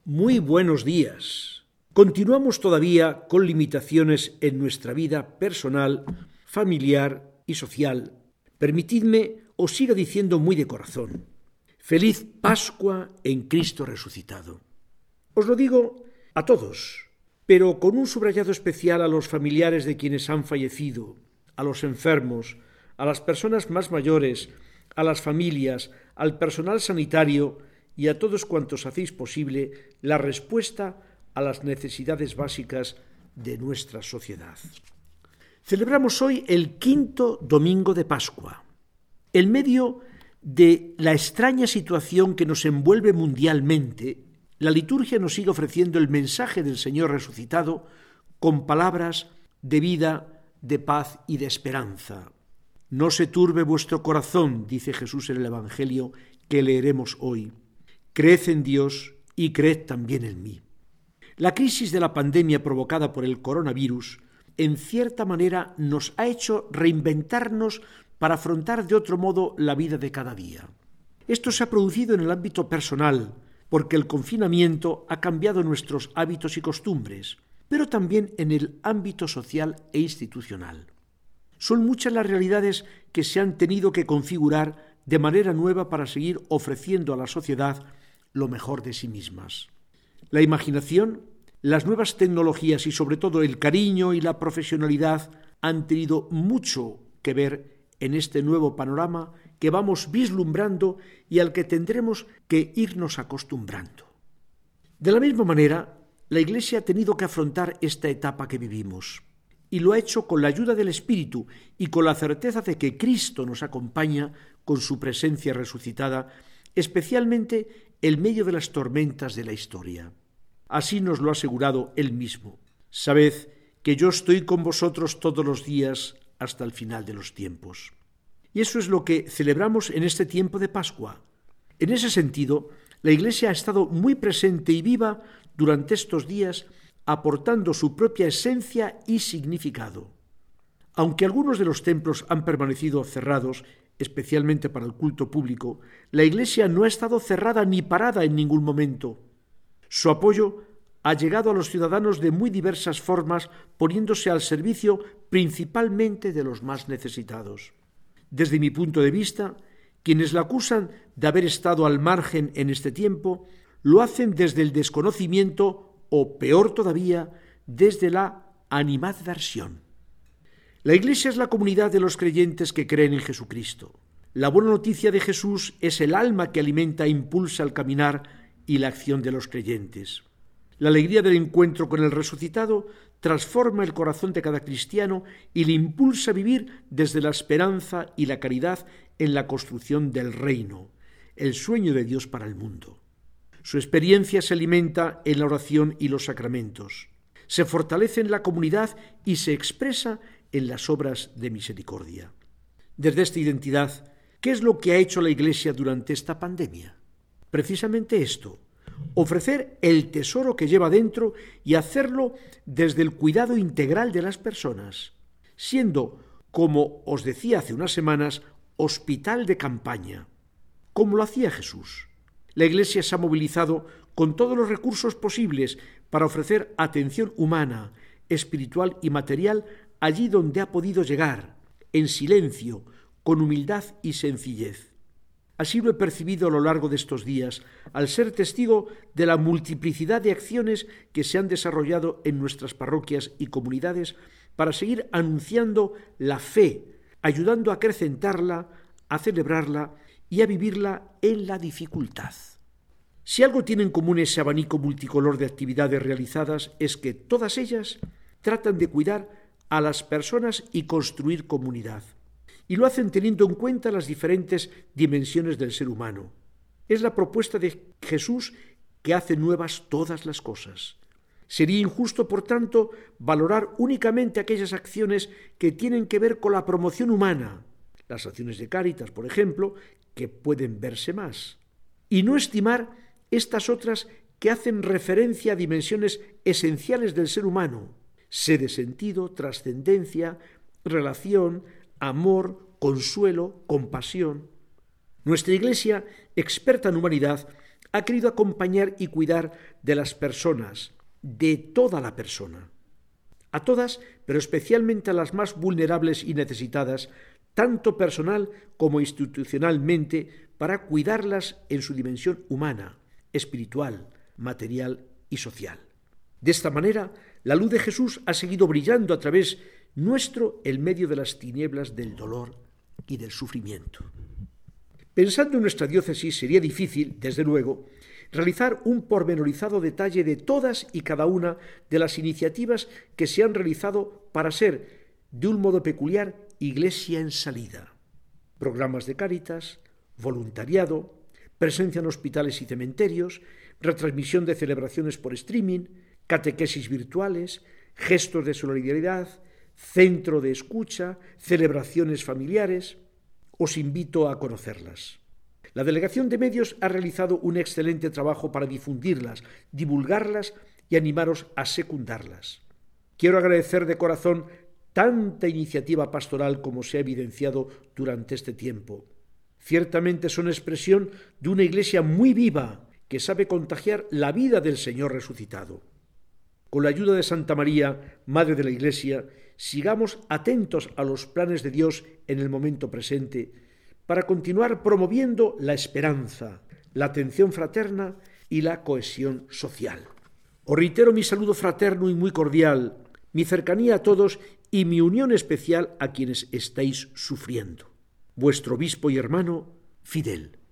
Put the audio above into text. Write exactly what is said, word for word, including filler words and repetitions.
Muy buenos días. Continuamos todavía con limitaciones en nuestra vida personal, familiar y social. Permitidme os siga diciendo muy de corazón: ¡Feliz Pascua en Cristo resucitado! Os lo digo a todos, pero con un subrayado especial a los familiares de quienes han fallecido, a los enfermos, a las personas más mayores, a las familias, al personal sanitario y a todos cuantos hacéis posible la respuesta a las necesidades básicas de nuestra sociedad. Celebramos hoy el quinto domingo de Pascua. En medio de la extraña situación que nos envuelve mundialmente, la liturgia nos sigue ofreciendo el mensaje del Señor resucitado con palabras de vida, de paz y de esperanza. No se turbe vuestro corazón, dice Jesús en el Evangelio que leeremos hoy. Creed en Dios y creed también en mí. La crisis de la pandemia provocada por el coronavirus, en cierta manera, nos ha hecho reinventarnos para afrontar de otro modo la vida de cada día. Esto se ha producido en el ámbito personal, porque el confinamiento ha cambiado nuestros hábitos y costumbres, pero también en el ámbito social e institucional. Son muchas las realidades que se han tenido que configurar de manera nueva para seguir ofreciendo a la sociedad lo mejor de sí mismas. La imaginación, las nuevas tecnologías y sobre todo el cariño y la profesionalidad han tenido mucho que ver en este nuevo panorama que vamos vislumbrando y al que tendremos que irnos acostumbrando. De la misma manera, la Iglesia ha tenido que afrontar esta etapa que vivimos y lo ha hecho con la ayuda del Espíritu y con la certeza de que Cristo nos acompaña con su presencia resucitada, especialmente en medio de las tormentas de la historia. Así nos lo ha asegurado Él mismo. Sabed que yo estoy con vosotros todos los días hasta el final de los tiempos. Y eso es lo que celebramos en este tiempo de Pascua. En ese sentido, la Iglesia ha estado muy presente y viva durante estos días, aportando su propia esencia y significado. Aunque algunos de los templos han permanecido cerrados, especialmente para el culto público, la Iglesia no ha estado cerrada ni parada en ningún momento. Su apoyo ha llegado a los ciudadanos de muy diversas formas, poniéndose al servicio principalmente de los más necesitados. Desde mi punto de vista, quienes la acusan de haber estado al margen en este tiempo, lo hacen desde el desconocimiento o, peor todavía, desde la animadversión. La Iglesia es la comunidad de los creyentes que creen en Jesucristo. La buena noticia de Jesús es el alma que alimenta e impulsa el caminar y la acción de los creyentes. La alegría del encuentro con el resucitado transforma el corazón de cada cristiano y le impulsa a vivir desde la esperanza y la caridad en la construcción del reino, el sueño de Dios para el mundo. Su experiencia se alimenta en la oración y los sacramentos, se fortalece en la comunidad y se expresa en las obras de misericordia. Desde esta identidad, ¿qué es lo que ha hecho la Iglesia durante esta pandemia? Precisamente esto: ofrecer el tesoro que lleva dentro y hacerlo desde el cuidado integral de las personas, siendo, como os decía hace unas semanas, hospital de campaña, como lo hacía Jesús. La Iglesia se ha movilizado con todos los recursos posibles para ofrecer atención humana, espiritual y material allí donde ha podido llegar, en silencio, con humildad y sencillez. Así lo he percibido a lo largo de estos días, al ser testigo de la multiplicidad de acciones que se han desarrollado en nuestras parroquias y comunidades para seguir anunciando la fe, ayudando a acrecentarla, a celebrarla y a vivirla en la dificultad. Si algo tiene en común ese abanico multicolor de actividades realizadas es que todas ellas tratan de cuidar a las personas y construir comunidad. Y lo hacen teniendo en cuenta las diferentes dimensiones del ser humano. Es la propuesta de Jesús que hace nuevas todas las cosas. Sería injusto, por tanto, valorar únicamente aquellas acciones que tienen que ver con la promoción humana, las acciones de Cáritas, por ejemplo, que pueden verse más, y no estimar estas otras que hacen referencia a dimensiones esenciales del ser humano: sede, sentido, trascendencia, relación, amor, consuelo, compasión. Nuestra Iglesia, experta en humanidad, ha querido acompañar y cuidar de las personas, de toda la persona. A todas, pero especialmente a las más vulnerables y necesitadas, tanto personal como institucionalmente, para cuidarlas en su dimensión humana, espiritual, material y social. De esta manera, la luz de Jesús ha seguido brillando a través nuestro en medio de las tinieblas del dolor y del sufrimiento. Pensando en nuestra diócesis, sería difícil, desde luego, realizar un pormenorizado detalle de todas y cada una de las iniciativas que se han realizado para ser, de un modo peculiar, Iglesia en salida. Programas de Cáritas, voluntariado, presencia en hospitales y cementerios, retransmisión de celebraciones por streaming, catequesis virtuales, gestos de solidaridad, centro de escucha, celebraciones familiares. Os invito a conocerlas. La Delegación de Medios ha realizado un excelente trabajo para difundirlas, divulgarlas y animaros a secundarlas. Quiero agradecer de corazón tanta iniciativa pastoral como se ha evidenciado durante este tiempo. Ciertamente son expresión de una Iglesia muy viva que sabe contagiar la vida del Señor resucitado. Con la ayuda de Santa María, Madre de la Iglesia, sigamos atentos a los planes de Dios en el momento presente para continuar promoviendo la esperanza, la atención fraterna y la cohesión social. Os reitero mi saludo fraterno y muy cordial, mi cercanía a todos y mi unión especial a quienes estáis sufriendo. Vuestro obispo y hermano, Fidel.